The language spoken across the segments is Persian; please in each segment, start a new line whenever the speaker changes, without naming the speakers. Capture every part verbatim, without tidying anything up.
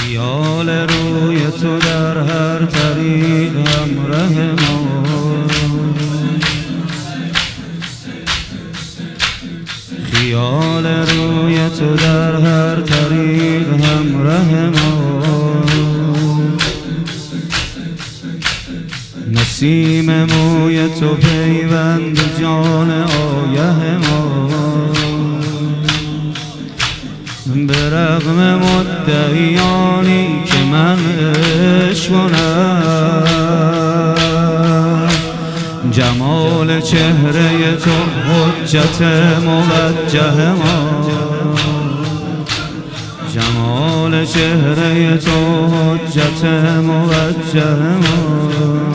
خیال روی تو در هر طریق همراه ما، خیال روی تو در هر طریق همراه ما، نسیم موی تو پیوند جان آیه ما، به رغم مدعیانی که من عشق کنم، جمال چهره تو حجت موجه ما، جمال چهره تو حجت موجه ما،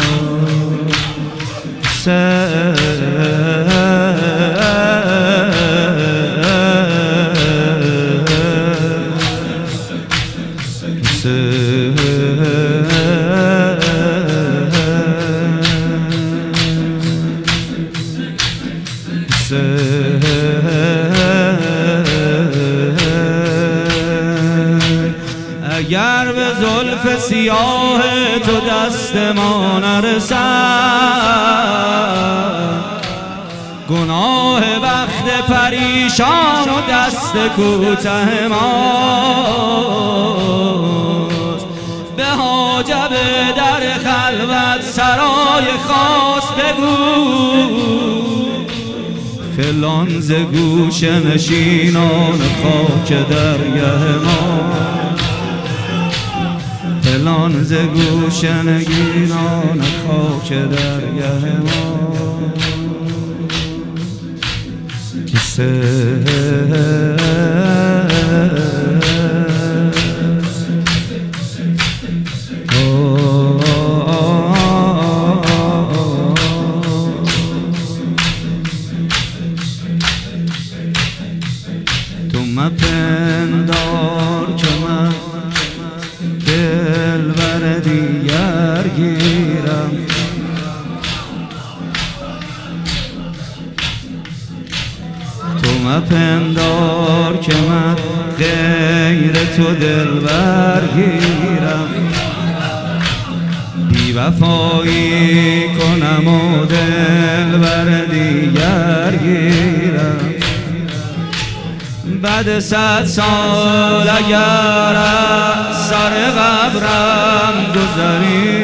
اگر به زلف سیاه تو دست ما نرسد، گناه وقت پریشان و دست کوته ماست، به حاجب در خلوت سرای خاص بگو، فلان ز گوشه نشینان خاک درگه ما، فلان ز گوشه نگینان خاک درگه ما، تو مپندار که من دلبر دیگر گیرم، تو مپندار که من غیر تو دلبر گیرم، بی وفایی کنم و دلبر دیگر گیرم، بعد صد سال اگر از سر قبرم گذری،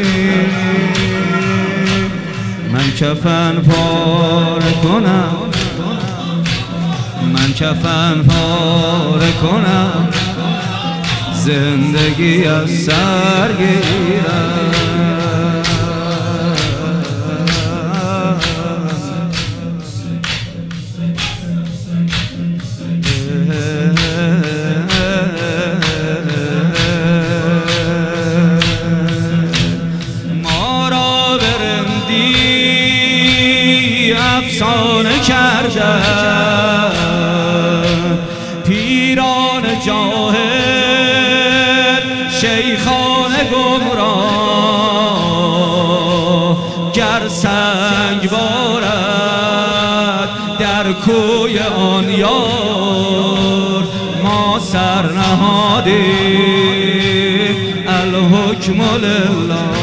من کفن پاره کنم، من کفن پاره کنم، زندگی از سر گیرم. افسانه کردن پیران جاهل، شیخان گمراه، گر سنگ بارد در کوی آن یار، ما سر نهادیم الحکم لله.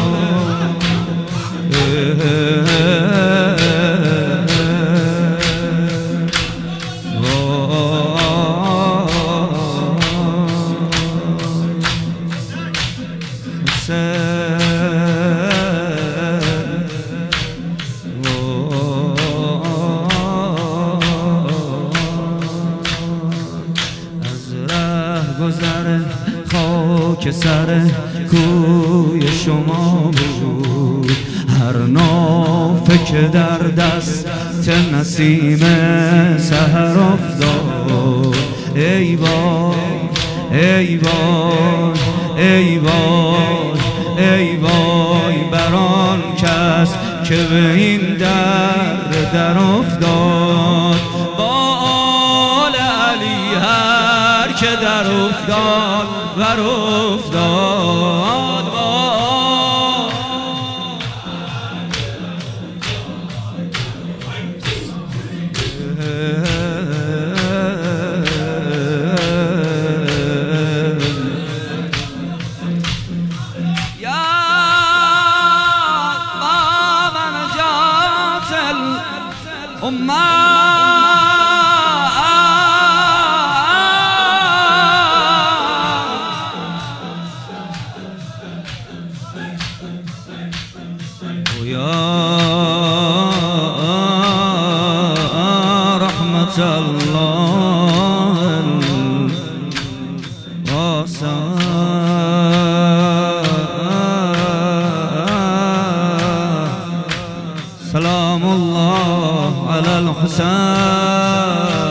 گذر خاک سر کوی شما بود، هر نافه که در دست نسیم سحر افتاد. ای وای ای وای ای وای ای وای بران کس که به این در در افتاد، با آل علی هر که در افتاد ور افتاد. الله الواسع سلام الله على الحسين